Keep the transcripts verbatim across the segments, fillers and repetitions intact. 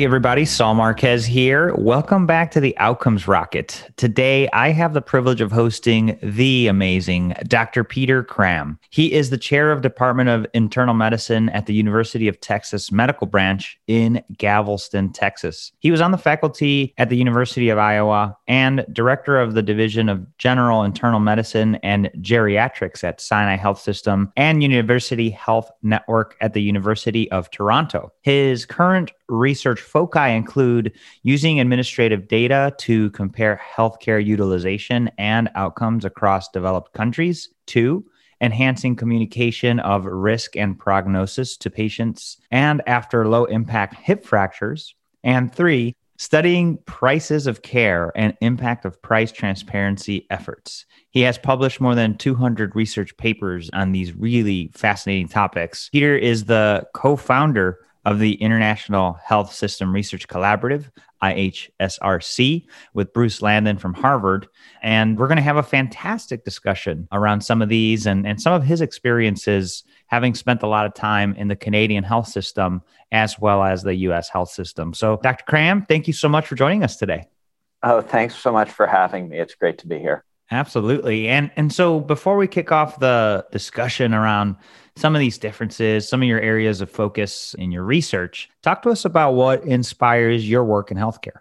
Hey everybody, Saul Marquez here. Welcome back to the Outcomes Rocket. Today, I have the privilege of hosting the amazing Doctor Peter Cram. He is the chair of Department of Internal Medicine at the University of Texas Medical Branch in Galveston, Texas. He was on the faculty at the University of Iowa and director of the Division of General Internal Medicine and Geriatrics at Sinai Health System and University Health Network at the University of Toronto. His current research foci include using administrative data to compare healthcare utilization and outcomes across developed countries. Two, enhancing communication of risk and prognosis to patients and after low impact hip fractures. And three, studying prices of care and impact of price transparency efforts. He has published more than two hundred research papers on these really fascinating topics. Peter is the co-founder of the International Health System Research Collaborative, I H S R C, with Bruce Landon from Harvard. And we're going to have a fantastic discussion around some of these and, and some of his experiences, having spent a lot of time in the Canadian health system as well as the U S health system. So, Doctor Cram, thank you so much for joining us today. Oh, thanks so much for having me. It's great to be here. Absolutely. And and so before we kick off the discussion around some of these differences, some of your areas of focus in your research, talk to us about what inspires your work in healthcare.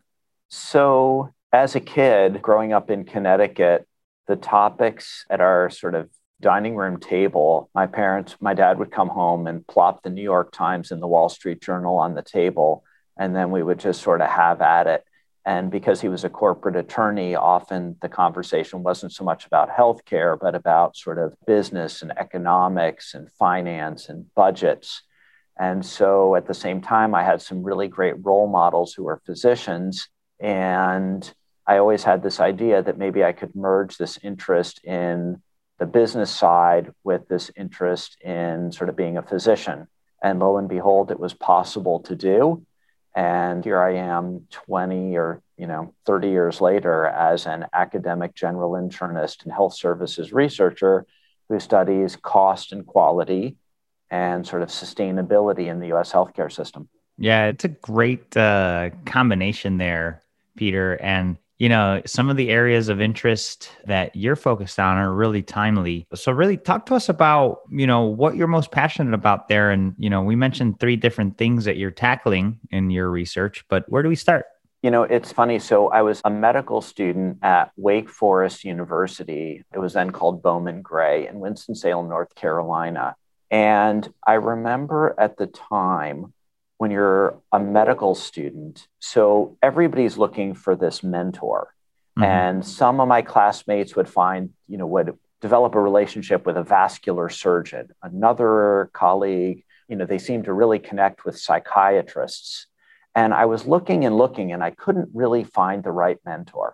So as a kid growing up in Connecticut, the topics at our sort of dining room table, my parents, my dad would come home and plop the New York Times and the Wall Street Journal on the table, and then we would just sort of have at it. And because he was a corporate attorney, often the conversation wasn't so much about healthcare, but about sort of business and economics and finance and budgets. And so at the same time, I had some really great role models who were physicians. And I always had this idea that maybe I could merge this interest in the business side with this interest in sort of being a physician. And lo and behold, it was possible to do. And here I am twenty or, you know, thirty years later as an academic general internist and health services researcher who studies cost and quality and sort of sustainability in the U S healthcare system. Yeah, it's a great uh, combination there, Peter. And, you know, some of the areas of interest that you're focused on are really timely. So really talk to us about, you know, what you're most passionate about there. And, you know, we mentioned three different things that you're tackling in your research, but where do we start? You know, it's funny. So I was a medical student at Wake Forest University. It was then called Bowman Gray in Winston-Salem, North Carolina. And I remember at the time, when you're a medical student, so everybody's looking for this mentor. Mm-hmm. And some of my classmates would find, you know, would develop a relationship with a vascular surgeon. Another colleague, you know, they seemed to really connect with psychiatrists. And I was looking and looking, and I couldn't really find the right mentor.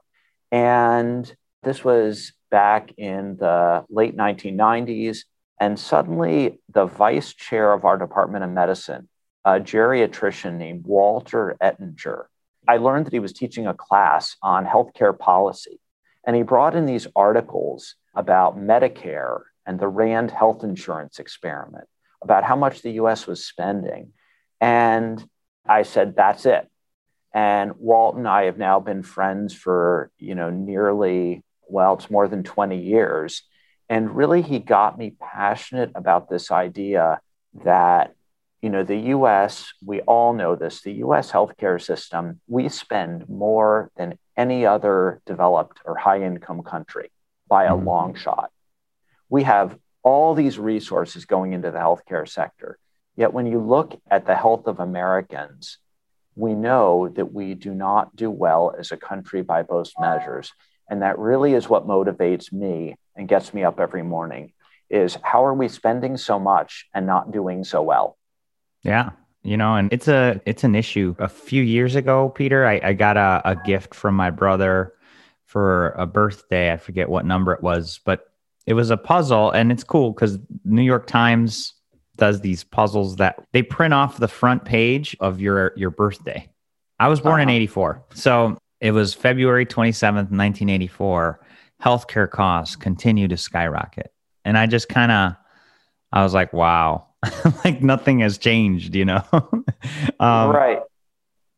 And this was back in the late nineteen nineties. And suddenly the vice chair of our Department of Medicine, a geriatrician named Walter Ettinger. I learned that he was teaching a class on healthcare policy, and he brought in these articles about Medicare and the RAND health insurance experiment, about how much the U S was spending. And I said, that's it. And Walt and I have now been friends for, you know, nearly, well, it's more than twenty years. And really, he got me passionate about this idea that, you know, the U S, we all know this, the U S healthcare system, we spend more than any other developed or high-income country by a mm-hmm. long shot. We have all these resources going into the healthcare sector. Yet when you look at the health of Americans, we know that we do not do well as a country by most measures. And that really is what motivates me and gets me up every morning, is how are we spending so much and not doing so well? Yeah. You know, and it's a it's an issue. A few years ago, Peter, I, I got a, a gift from my brother for a birthday. I forget what number it was, but it was a puzzle. And it's cool because New York Times does these puzzles that they print off the front page of your, your birthday. I was born uh-huh. in eighty-four. So it was February twenty-seventh, nineteen eighty-four. Healthcare costs continue to skyrocket. And I just kind of, I was like, wow, like nothing has changed, you know? um, right.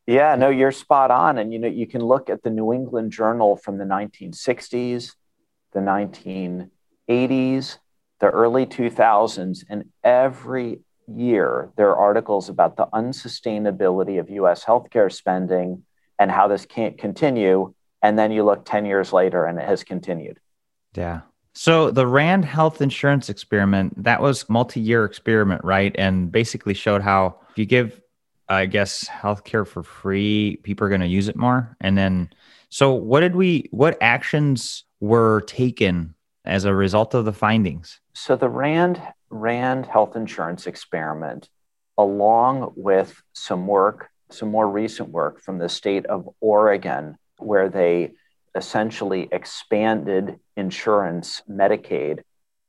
Yeah, no, you're spot on. And, you know, you can look at the New England Journal from the nineteen sixties, the nineteen eighties, the early two thousands, and every year there are articles about the unsustainability of U S healthcare spending and how this can't continue. And then you look ten years later and it has continued. Yeah. So the Rand health insurance experiment, that was multi-year experiment, right? And basically showed how if you give, I guess, healthcare for free, people are going to use it more. And then, so what did we, what actions were taken as a result of the findings? So the Rand, Rand health insurance experiment, along with some work, some more recent work from the state of Oregon, where they essentially expanded insurance, Medicaid.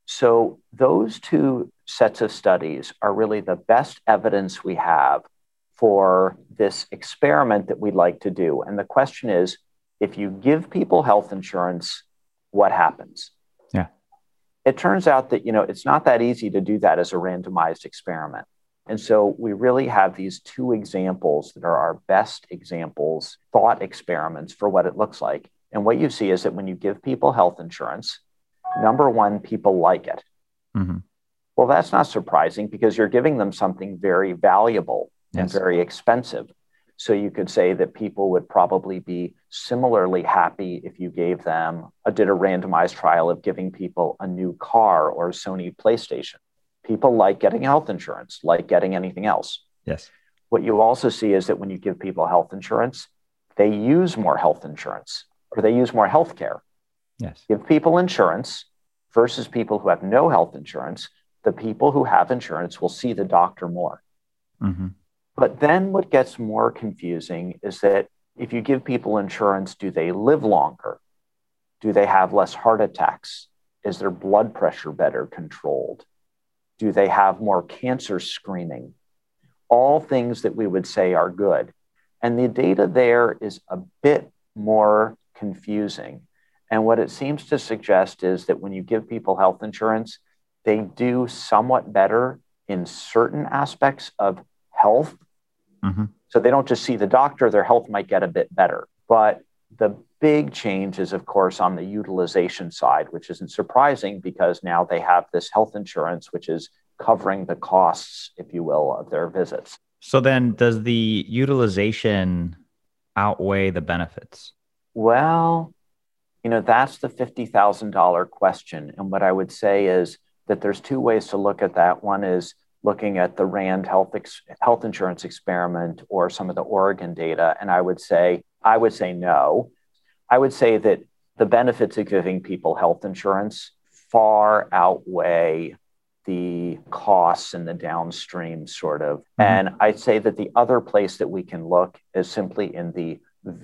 So those two sets of studies are really the best evidence we have for this experiment that we'd like to do. And the question is, if you give people health insurance, what happens? Yeah. It turns out that, you know, it's not that easy to do that as a randomized experiment. And so we really have these two examples that are our best examples, thought experiments for what it looks like. And what you see is that when you give people health insurance, number one, people like it. Mm-hmm. Well, that's not surprising because you're giving them something very valuable and Yes. very expensive. So you could say that people would probably be similarly happy if you gave them, uh, did a randomized trial of giving people a new car or a Sony PlayStation. People like getting health insurance, like getting anything else. Yes. What you also see is that when you give people health insurance, they use more health insurance or they use more health care. Yes. Give people insurance versus people who have no health insurance. The people who have insurance will see the doctor more. Mm-hmm. But then what gets more confusing is that if you give people insurance, do they live longer? Do they have less heart attacks? Is their blood pressure better controlled? Do they have more cancer screening? All things that we would say are good. And the data there is a bit more confusing. And what it seems to suggest is that when you give people health insurance, they do somewhat better in certain aspects of health. Mm-hmm. So they don't just see the doctor, their health might get a bit better. But the big change is, of course, on the utilization side, which isn't surprising because now they have this health insurance, which is covering the costs, if you will, of their visits. So then does the utilization outweigh the benefits? Well, you know, that's the fifty thousand dollars question. And what I would say is that there's two ways to look at that. One is looking at the Rand health ex- health insurance experiment or some of the Oregon data. And I would say, I would say no. I would say that the benefits of giving people health insurance far outweigh the costs and the downstream sort of. Mm-hmm. And I'd say that the other place that we can look is simply in the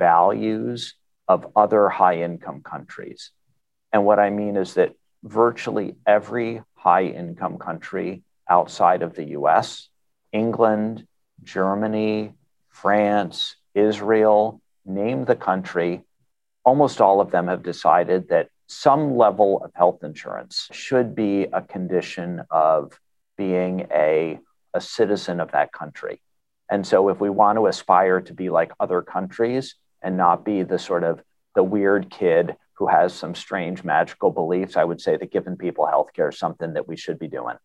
values of other high income countries. And what I mean is that virtually every high income country outside of the U S, England, Germany, France, Israel, name the country, almost all of them have decided that some level of health insurance should be a condition of being a, a citizen of that country. And so if we want to aspire to be like other countries and not be the sort of the weird kid who has some strange magical beliefs, I would say that giving people healthcare is something that we should be doing.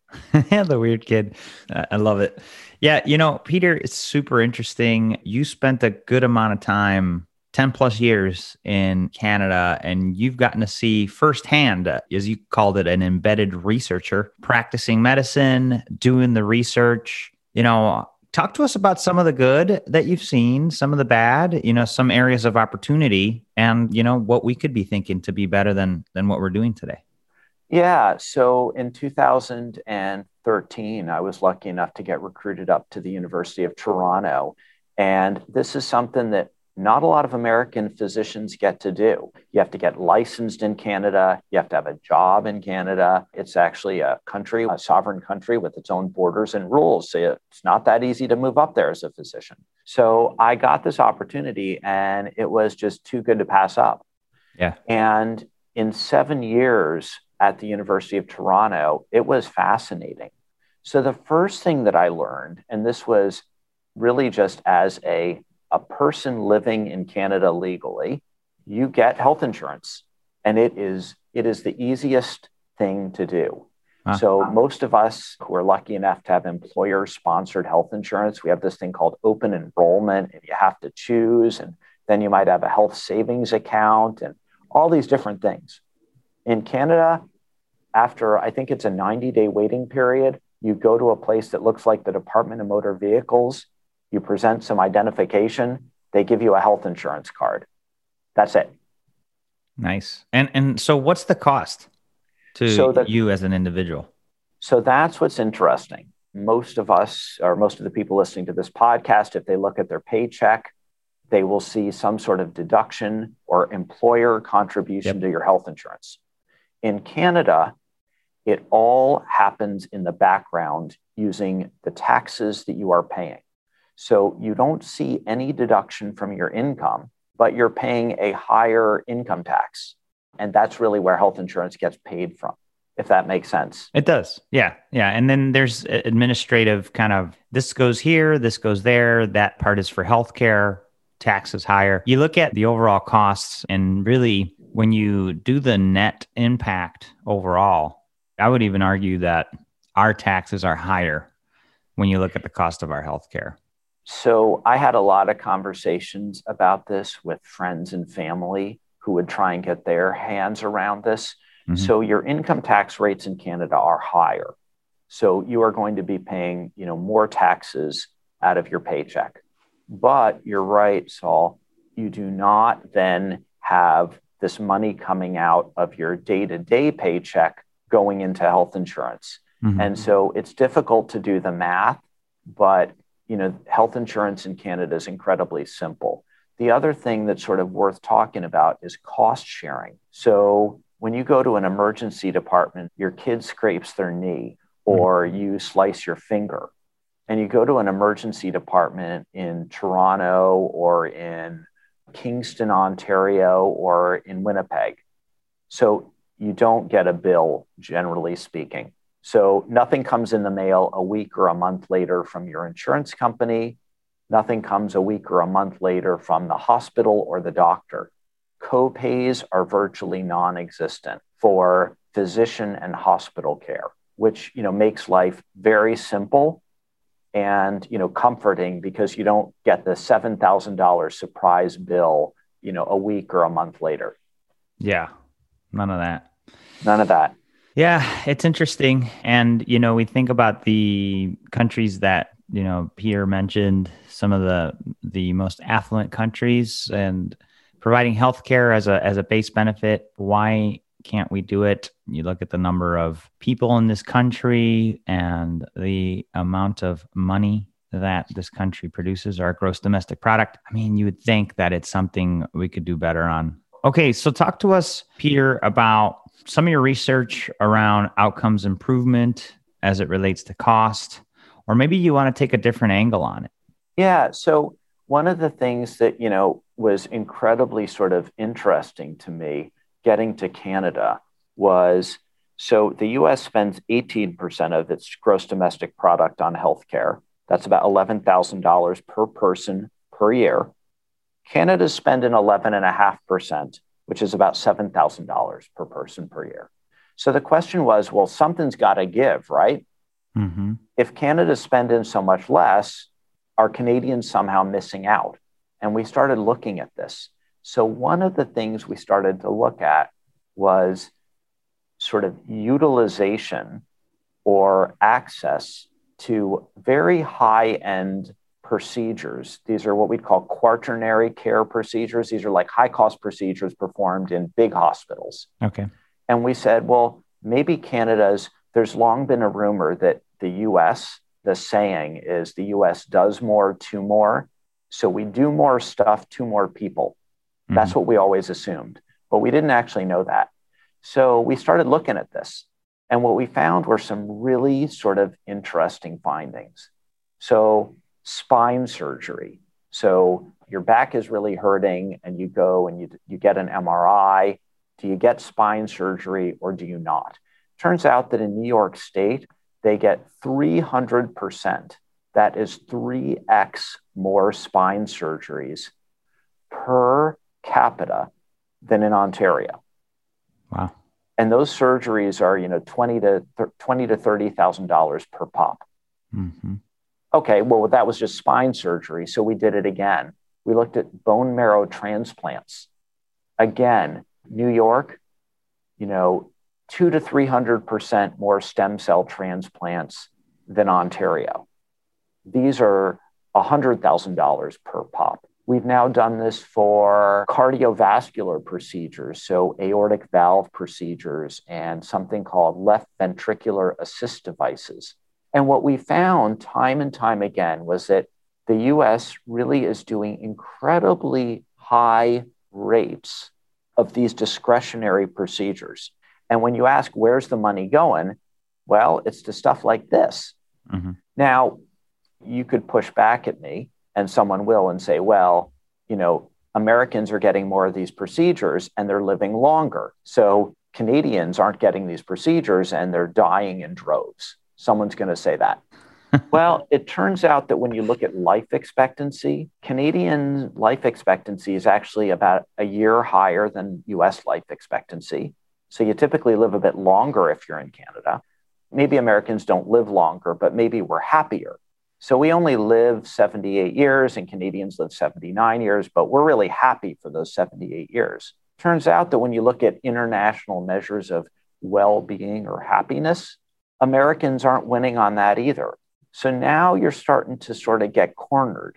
The weird kid. Uh, I love it. Yeah. You know, Peter, it's super interesting. You spent a good amount of time, ten plus years in Canada, and you've gotten to see firsthand, uh, as you called it, an embedded researcher practicing medicine, doing the research. You know, talk to us about some of the good that you've seen, some of the bad, you know, some areas of opportunity, and, you know, what we could be thinking to be better than than what we're doing today. Yeah. So in two thousand thirteen, I was lucky enough to get recruited up to the University of Toronto. And this is something that not a lot of American physicians get to do. You have to get licensed in Canada. You have to have a job in Canada. It's actually a country, a sovereign country with its own borders and rules. So it's not that easy to move up there as a physician. So I got this opportunity and it was just too good to pass up. Yeah. And in seven years, at the University of Toronto, it was fascinating. So the first thing that I learned, and this was really just as a, a person living in Canada legally, you get health insurance. And it is it is the easiest thing to do. Huh. So most of us who are lucky enough to have employer-sponsored health insurance, we have this thing called open enrollment, and you have to choose, and then you might have a health savings account and all these different things. In Canada, after I think it's a ninety-day waiting period, you go to a place that looks like the Department of Motor Vehicles, you present some identification, they give you a health insurance card. That's it. Nice. And and so what's the cost to So that, you as an individual? So that's what's interesting. Most of us, or most of the people listening to this podcast, if they look at their paycheck, they will see some sort of deduction or employer contribution Yep. to your health insurance. In Canada, it all happens in the background using the taxes that you are paying. So you don't see any deduction from your income, but you're paying a higher income tax. And that's really where health insurance gets paid from, if that makes sense. It does. Yeah. Yeah. And then there's administrative kind of, this goes here, this goes there. That part is for healthcare, taxes higher. You look at the overall costs, and really when you do the net impact overall, I would even argue that our taxes are higher when you look at the cost of our healthcare. So I had a lot of conversations about this with friends and family who would try and get their hands around this. Mm-hmm. So your income tax rates in Canada are higher. So you are going to be paying, you know, more taxes out of your paycheck. But you're right, Saul, you do not then have this money coming out of your day-to-day paycheck going into health insurance. Mm-hmm. And so it's difficult to do the math, but you know, health insurance in Canada is incredibly simple. The other thing that's sort of worth talking about is cost sharing. So when you go to an emergency department, your kid scrapes their knee or you slice your finger, and you go to an emergency department in Toronto or in Kingston, Ontario, or in Winnipeg. So you don't get a bill, generally speaking. So nothing comes in the mail a week or a month later from your insurance company. Nothing comes a week or a month later from the hospital or the doctor. Co-pays are virtually non-existent for physician and hospital care, which, you know, makes life very simple and, you know, comforting, because you don't get the seven thousand dollars surprise bill, you know, a week or a month later. Yeah, none of that. None of that. Yeah, it's interesting. And, you know, we think about the countries that, you know, Peter mentioned, some of the the most affluent countries, and providing healthcare as a as a base benefit. Why can't we do it? You look at the number of people in this country and the amount of money that this country produces, our gross domestic product. I mean, you would think that it's something we could do better on. Okay, so talk to us, Peter, about some of your research around outcomes improvement as it relates to cost, or maybe you want to take a different angle on it. Yeah. So one of the things that, you know, was incredibly sort of interesting to me getting to Canada was, so the U S spends eighteen percent of its gross domestic product on healthcare. That's about eleven thousand dollars per person per year. Canada's spending eleven point five percent, which is about seven thousand dollars per person per year. So the question was, well, something's got to give, right? Mm-hmm. If Canada's spending so much less, are Canadians somehow missing out? And we started looking at this. So one of the things we started to look at was sort of utilization or access to very high-end procedures. These are what we call quaternary care procedures. These are like high-cost procedures performed in big hospitals. Okay. And we said, well, maybe Canada's, there's long been a rumor that the U S, the saying is the U S does more to more. So we do more stuff to more people. Mm-hmm. That's what we always assumed, but we didn't actually know that. So we started looking at this. And what we found were some really sort of interesting findings. So spine surgery. So your back is really hurting and you go and you, you get an M R I. Do you get spine surgery or do you not? Turns out that in New York State, they get three hundred percent that is three x more spine surgeries per capita than in Ontario. Wow. And those surgeries are, you know, twenty to twenty to thirty thousand dollars per pop. Mm-hmm. Okay, well, that was just spine surgery. So we did it again. We looked at bone marrow transplants. Again, New York, you know, two to three hundred percent more stem cell transplants than Ontario. These are one hundred thousand dollars per pop. We've now done this for cardiovascular procedures, so aortic valve procedures and something called left ventricular assist devices. And what we found time and time again was that the U S really is doing incredibly high rates of these discretionary procedures. And when you ask, where's the money going? Well, it's to stuff like this. Mm-hmm. Now, you could push back at me, and someone will, and say, well, you know, Americans are getting more of these procedures and they're living longer. So Canadians aren't getting these procedures and they're dying in droves. Someone's going to say that. Well, it turns out that when you look at life expectancy, Canadian life expectancy is actually about a year higher than U S life expectancy. So you typically live a bit longer if you're in Canada. Maybe Americans don't live longer, but maybe we're happier. So we only live seventy-eight years and Canadians live seventy-nine years, but we're really happy for those seventy-eight years. Turns out that when you look at international measures of well-being or happiness, Americans aren't winning on that either. So now you're starting to sort of get cornered.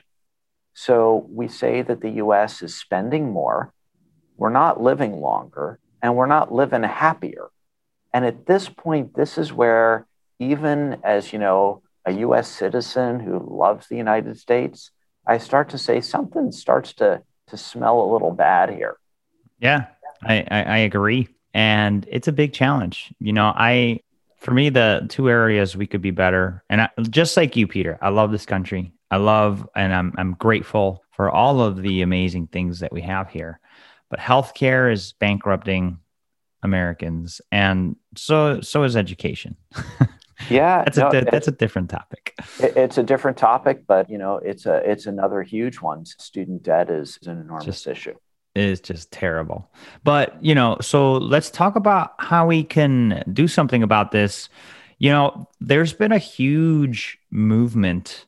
So we say that the U S is spending more, we're not living longer, and we're not living happier. And at this point, this is where, even as, you know, a U S citizen who loves the United States, I start to say something starts to, to smell a little bad here. Yeah, I, I, I agree. And it's a big challenge. You know, I, for me, the two areas we could be better, and I, just like you, Peter, I love this country. I love, and I'm, I'm grateful for all of the amazing things that we have here. But healthcare is bankrupting Americans, and so, so is education. Yeah, that's no, a that's a different topic. It's a different topic, but you know, it's a it's another huge one. Student debt is an enormous just, issue. It is just terrible. But you know, so let's talk about how we can do something about this. You know, there's been a huge movement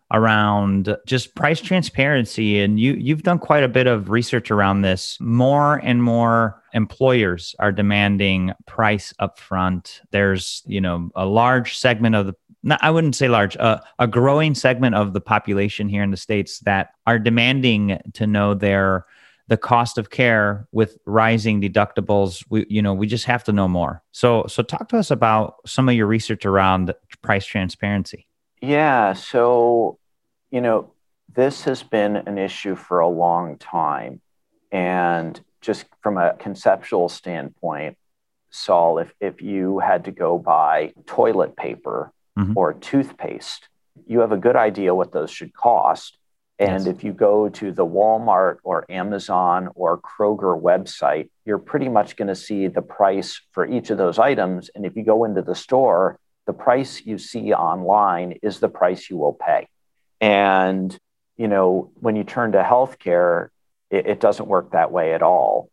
around just price transparency, and you you've done quite a bit of research around this. More and more employers are demanding price upfront. There's, you know, a large segment of the, not, I wouldn't say large, uh, a growing segment of the population here in the States that are demanding to know their the cost of care with rising deductibles. We, you know, we just have to know more. So, so talk to us about some of your research around price transparency. Yeah. So, you know, this has been an issue for a long time. And just from a conceptual standpoint, Saul, if, if you had to go buy toilet paper mm-hmm. or toothpaste, you have a good idea what those should cost. And yes. if you go to the Walmart or Amazon or Kroger website, you're pretty much going to see the price for each of those items. And if you go into the store, the price you see online is the price you will pay. And, you know, when you turn to healthcare, it, it doesn't work that way at all.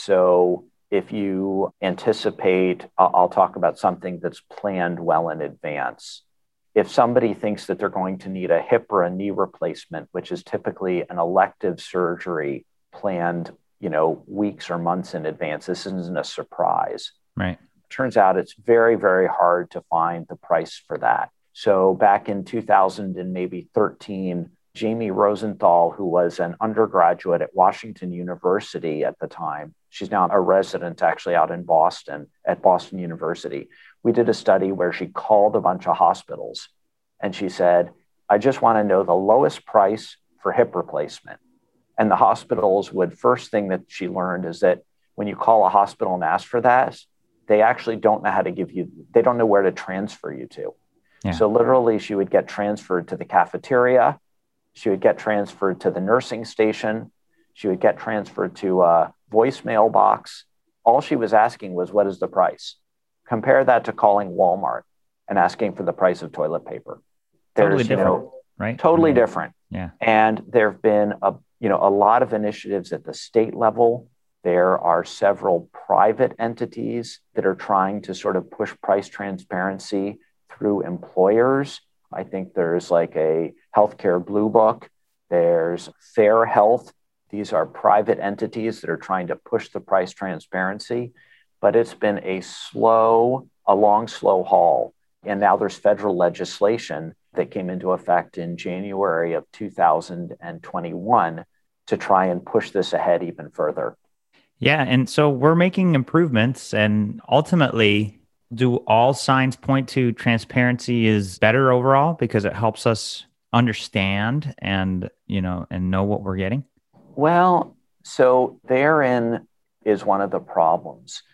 So if you anticipate, I'll, I'll talk about something that's planned well in advance. If somebody thinks that they're going to need a hip or a knee replacement, which is typically an elective surgery planned, you know, weeks or months in advance, this isn't a surprise. Right. Turns out it's very, very hard to find the price for that. So back in two thousand and maybe thirteen, Jamie Rosenthal, who was an undergraduate at Washington University at the time, she's now a resident actually out in Boston at Boston University. We did a study where she called a bunch of hospitals and she said, I just want to know the lowest price for hip replacement. And the hospitals would, first thing that she learned is that when you call a hospital and ask for that, they actually don't know how to give you, they don't know where to transfer you to. Yeah. So literally she would get transferred to the cafeteria. She would get transferred to the nursing station. She would get transferred to a voicemail box. All she was asking was, what is the price? Compare that to calling Walmart and asking for the price of toilet paper. There's, totally different. You know, right? Totally I mean, different. yeah. And there have been a, you know, a lot of initiatives at the state level. There are several private entities that are trying to sort of push price transparency through employers. I think there's like a healthcare blue book. There's Fair Health. These are private entities that are trying to push the price transparency, but it's been a slow, a long, slow haul. And now there's federal legislation that came into effect in January of two thousand twenty-one to try and push this ahead even further. Yeah. And so we're making improvements, and ultimately, do all signs point to transparency is better overall because it helps us understand and, you know, and know what we're getting? Well, so therein is one of the problems.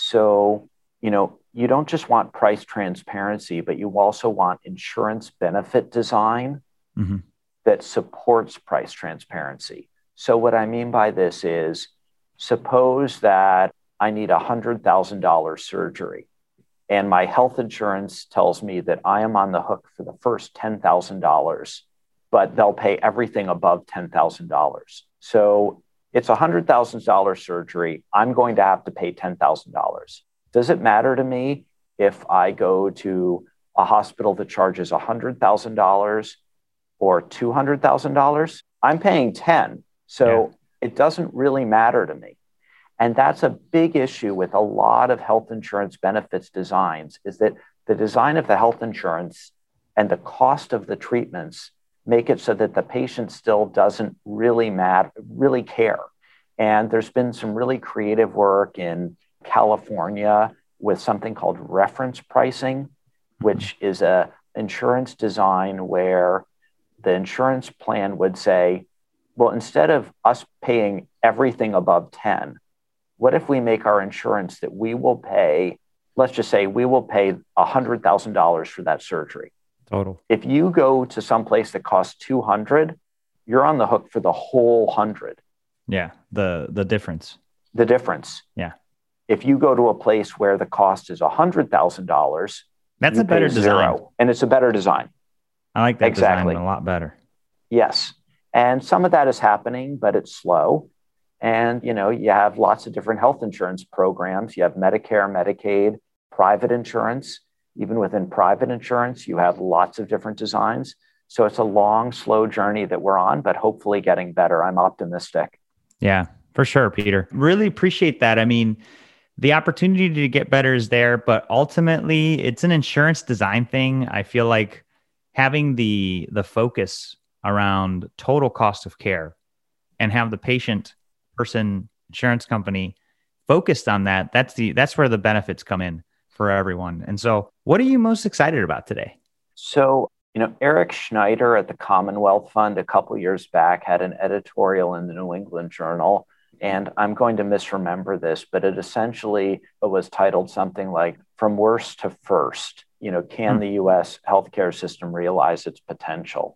So, you know, you don't just want price transparency, but you also want insurance benefit design Mm-hmm. that supports price transparency. So what I mean by this is, suppose that I need a one hundred thousand dollars surgery, and my health insurance tells me that I am on the hook for the first ten thousand dollars, but they'll pay everything above ten thousand dollars. So it's a one hundred thousand dollars surgery. I'm going to have to pay ten thousand dollars. Does it matter to me if I go to a hospital that charges one hundred thousand dollars or two hundred thousand dollars? I'm paying ten. So yeah. It doesn't really matter to me. And that's a big issue with a lot of health insurance benefits designs, is that the design of the health insurance and the cost of the treatments make it so that the patient still doesn't really matter, really care. And there's been some really creative work in California with something called reference pricing, which is a insurance design where the insurance plan would say, well, instead of us paying everything above ten, what if we make our insurance that we will pay, let's just say we will pay one hundred thousand dollars for that surgery. Total. If you go to some place that costs two hundred dollars, you're on the hook for the whole one hundred. Yeah, the the difference. The difference. Yeah. If you go to a place where the cost is one hundred thousand dollars, that's a better design. Zero, and it's a better design. I like that exactly. design a lot better. Yes. And some of that is happening, but it's slow. And, you know, you have lots of different health insurance programs. You have Medicare, Medicaid, private insurance. Even within private insurance, you have lots of different designs. So it's a long, slow journey that we're on, but hopefully getting better. I'm optimistic. Yeah, for sure, Peter. Really appreciate that. I mean, the opportunity to get better is there, but ultimately it's an insurance design thing. I feel like having the the focus around total cost of care and have the patient, person, insurance company focused on that, that's the that's where the benefits come in for everyone. And so what are you most excited about today? So, you know, Eric Schneider at the Commonwealth Fund a couple of years back had an editorial in the New England Journal, and I'm going to misremember this, but it essentially was titled something like "From Worst to First." You know, can hmm. the U S healthcare system realize its potential?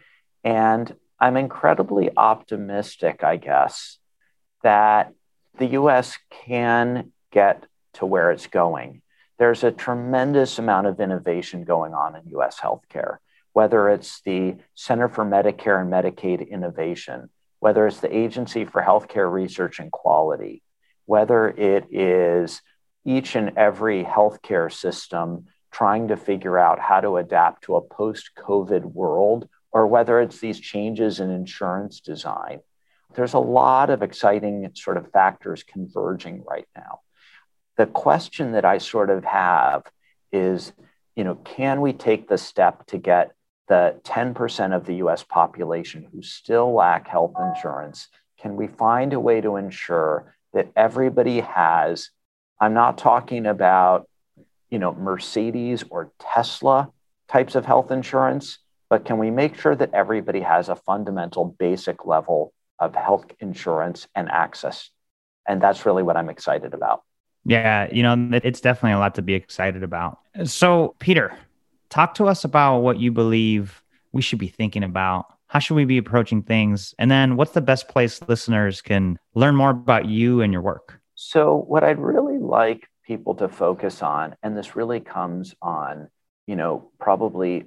And I'm incredibly optimistic, I guess, that the U S can get to where it's going. There's a tremendous amount of innovation going on in U S healthcare, whether it's the Center for Medicare and Medicaid Innovation, whether it's the Agency for Healthcare Research and Quality, whether it is each and every healthcare system trying to figure out how to adapt to a post-COVID world, or whether it's these changes in insurance design. There's a lot of exciting sort of factors converging right now. The question that I sort of have is, you know, can we take the step to get the ten percent of the U S population who still lack health insurance? Can we find a way to ensure that everybody has, I'm not talking about, you know, Mercedes or Tesla types of health insurance, but can we make sure that everybody has a fundamental basic level of health insurance and access? And that's really what I'm excited about. Yeah, you know, it's definitely a lot to be excited about. So, Peter, talk to us about what you believe we should be thinking about. How should we be approaching things? And then what's the best place listeners can learn more about you and your work? So what I'd really like people to focus on, and this really comes on, you know, probably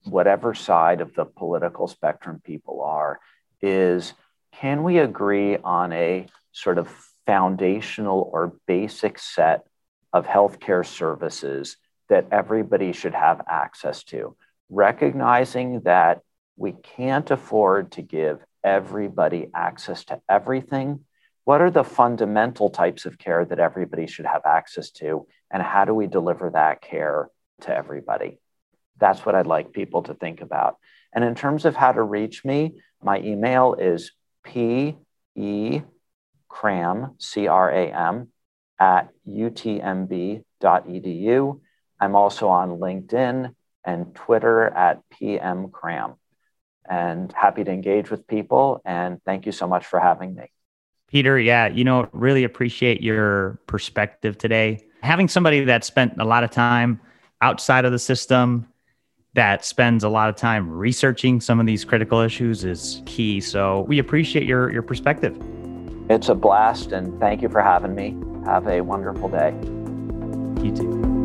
whatever side of the political spectrum people are, is can we agree on a sort of foundational or basic set of healthcare services that everybody should have access to, recognizing that we can't afford to give everybody access to everything. What are the fundamental types of care that everybody should have access to, and how do we deliver that care to everybody? That's what I'd like people to think about. And in terms of how to reach me, my email is p e cram, C R A M, at u t m b dot e d u. I'm also on LinkedIn and Twitter at p m cram. And happy to engage with people. And thank you so much for having me. Peter, yeah, you know, really appreciate your perspective today. Having somebody that spent a lot of time outside of the system, that spends a lot of time researching some of these critical issues is key. So we appreciate your, your perspective. It's a blast, and thank you for having me. Have a wonderful day. You too.